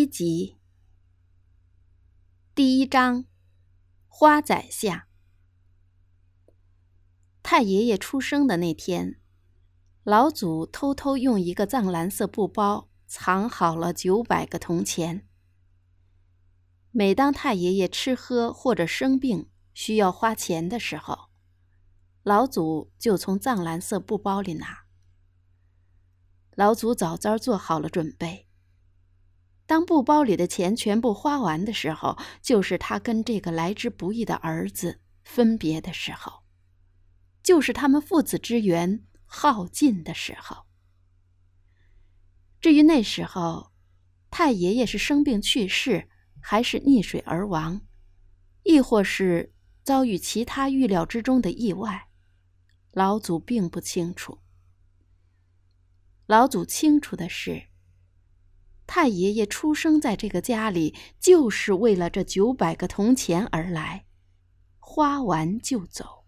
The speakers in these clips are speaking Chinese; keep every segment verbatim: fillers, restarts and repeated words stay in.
一集，第一章，花宰相。太爷爷出生的那天，老祖偷偷用一个藏蓝色布包藏好了九百个铜钱。每当太爷爷吃喝或者生病需要花钱的时候，老祖就从藏蓝色布包里拿。老祖早早做好了准备，当布包里的钱全部花完的时候，就是他跟这个来之不易的儿子分别的时候，就是他们父子之缘耗尽的时候。至于那时候太爷爷是生病去世，还是溺水而亡，亦或是遭遇其他预料之中的意外，老祖并不清楚。老祖清楚的是，太爷爷出生在这个家里，就是为了这九百个铜钱而来，花完就走。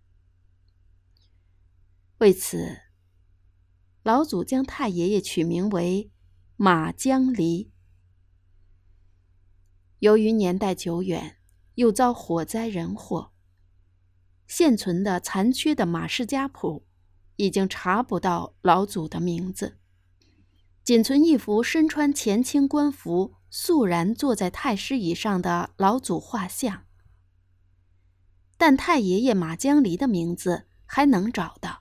为此，老祖将太爷爷取名为马江离。由于年代久远，又遭火灾人祸，现存的残缺的马氏家谱已经查不到老祖的名字，仅存一幅身穿前清官服、肃然坐在太师椅上的老祖画像。但太爷爷马江离的名字还能找到。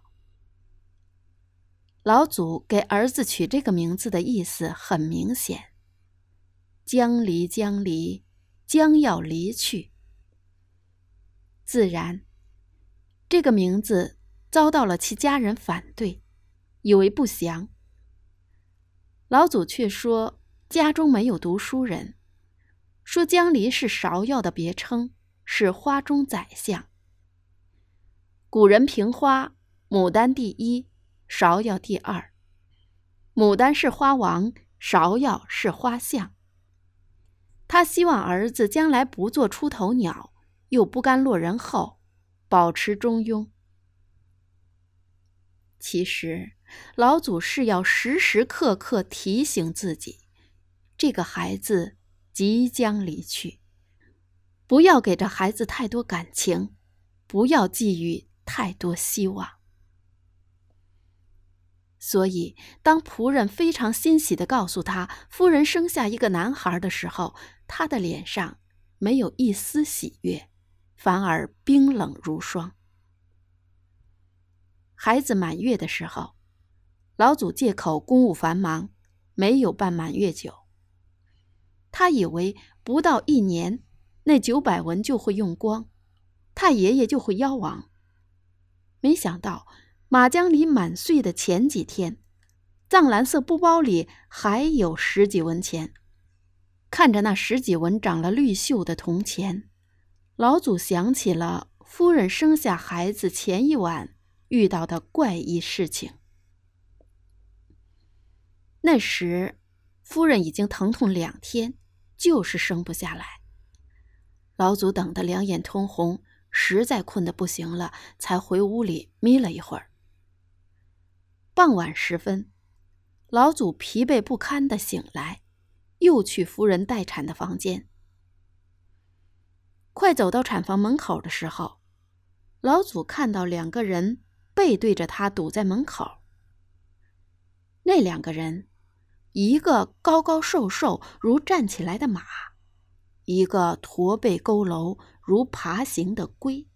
老祖给儿子取这个名字的意思很明显，将离将离，将要离去。自然，这个名字遭到了其家人反对，以为不祥。老祖却说家中没有读书人，说江离是芍药的别称，是花中宰相。古人评花，牡丹第一，芍药第二。牡丹是花王，芍药是花相。他希望儿子将来不做出头鸟，又不甘落人后，保持中庸。其实老祖是要时时刻刻提醒自己，这个孩子即将离去，不要给这孩子太多感情，不要寄予太多希望。所以当仆人非常欣喜地告诉他夫人生下一个男孩的时候，他的脸上没有一丝喜悦，反而冰冷如霜。孩子满月的时候，老祖借口公务繁忙，没有办满月酒。他以为不到一年，那九百文就会用光，太爷爷就会夭亡。没想到马江离满岁的前几天，藏蓝色布包里还有十几文钱。看着那十几文长了绿锈的铜钱，老祖想起了夫人生下孩子前一晚遇到的怪异事情。那时夫人已经疼痛两天，就是生不下来。老祖等得两眼通红，实在困得不行了，才回屋里眯了一会儿。傍晚时分，老祖疲惫不堪地醒来，又去夫人待产的房间。快走到产房门口的时候，老祖看到两个人背对着他堵在门口。那两个人，一个高高瘦瘦如站起来的马，一个驼背佝偻如爬行的龟。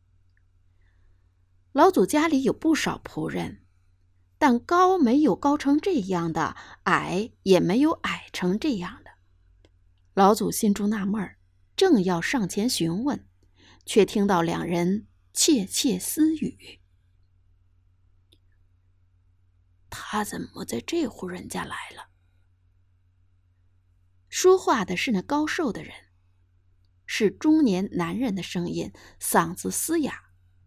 老祖家里有不少仆人，但高没有高成这样的，矮也没有矮成这样的。老祖心中纳闷，正要上前询问，却听到两人窃窃私语。他怎么在这户人家来了？说话的是那高瘦的人，是中年男人的声音，嗓子嘶哑。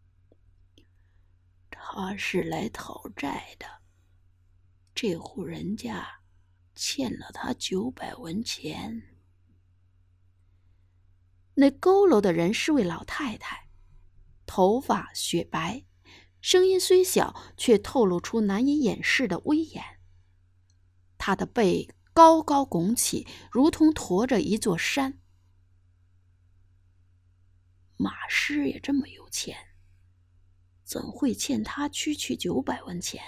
他是来讨债的，这户人家欠了他九百文钱。那佝偻的人是位老太太，头发雪白，声音虽小，却透露出难以掩饰的威严。她的背高高拱起，如同驮着一座山。马师爷这么有钱，怎会欠他区区九百文钱？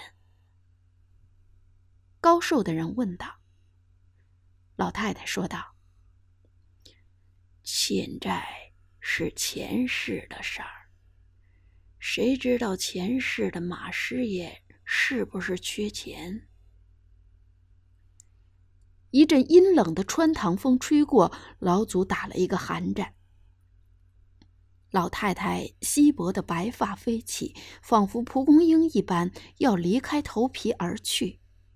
高寿的人问道。老太太说道：欠债是前世的事儿，谁知道前世的马师爷是不是缺钱？一阵阴冷的穿堂风吹过，老祖打了一个寒战。老太太稀薄的白发飞起，仿佛蒲公英一般，要离开头皮而去。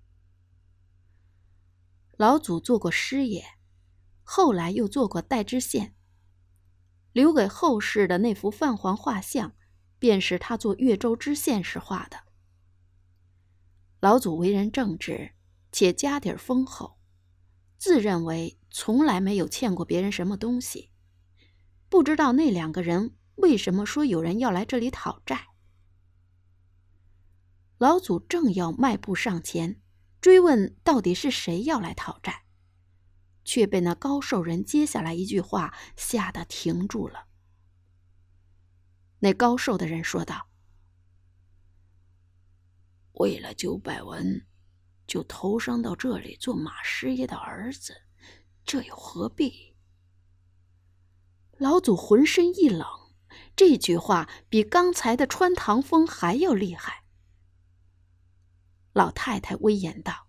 老祖做过师爷，后来又做过代知县，留给后世的那幅泛黄画像，便是他做越州知县时画的。老祖为人正直，且家底丰厚，自认为从来没有欠过别人什么东西。不知道那两个人为什么说有人要来这里讨债。老祖正要迈步上前，追问到底是谁要来讨债，却被那高寿人接下来一句话吓得停住了。那高寿的人说道：为了九百文，就投生到这里做马师爷的儿子，这又何必？老祖浑身一冷，这句话比刚才的穿堂风还要厉害。老太太威严道：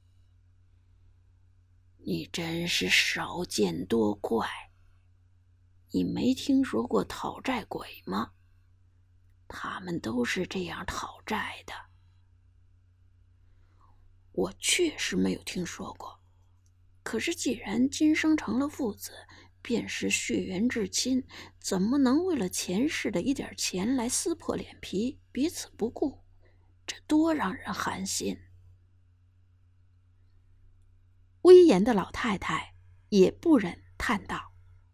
你真是少见多怪，你没听说过讨债鬼吗？他们都是这样讨债的。我确实没有听说过，可是既然今生成了父子，便是血缘至亲，怎么能为了前世的一点钱来撕破脸皮，彼此不顾？这多让人寒心。威严的老太太也不忍，叹道：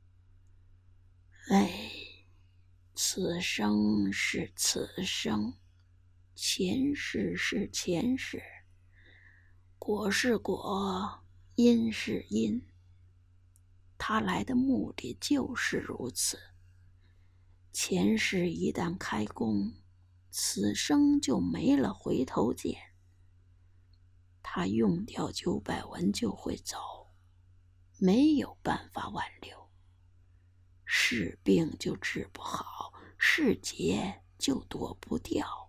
哎，此生是此生，前世是前世，果是果，因是因。他来的目的就是如此。前世一旦开工，此生就没了回头箭。他用掉九百文就会走，没有办法挽留。是病就治不好，是劫就躲不掉。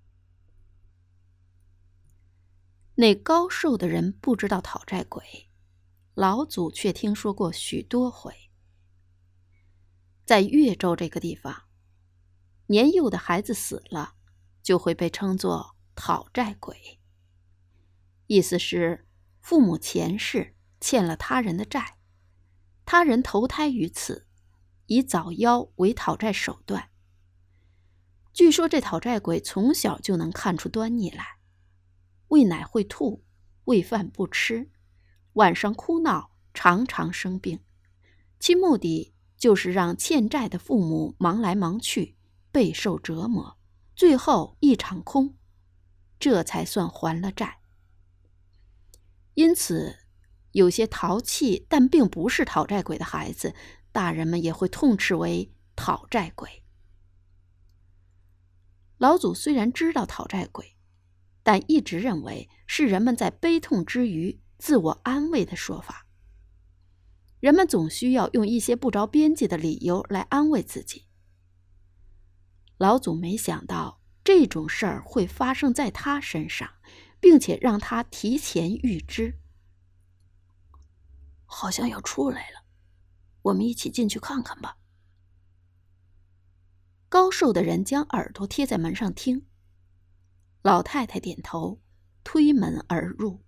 那高寿的人不知道讨债鬼，老祖却听说过许多回。在越州这个地方，年幼的孩子死了，就会被称作讨债鬼，意思是父母前世欠了他人的债，他人投胎于此，以早夭为讨债手段。据说这讨债鬼从小就能看出端倪来，喂奶会吐，喂饭不吃，晚上哭闹，常常生病，其目的就是让欠债的父母忙来忙去，备受折磨，最后一场空，这才算还了债。因此，有些淘气但并不是讨债鬼的孩子，大人们也会痛斥为讨债鬼。老祖虽然知道讨债鬼，但一直认为是人们在悲痛之余自我安慰的说法。人们总需要用一些不着边际的理由来安慰自己。老祖没想到这种事儿会发生在他身上，并且让他提前预知。好像要出来了，我们一起进去看看吧。高寿的人将耳朵贴在门上听，老太太点头，推门而入。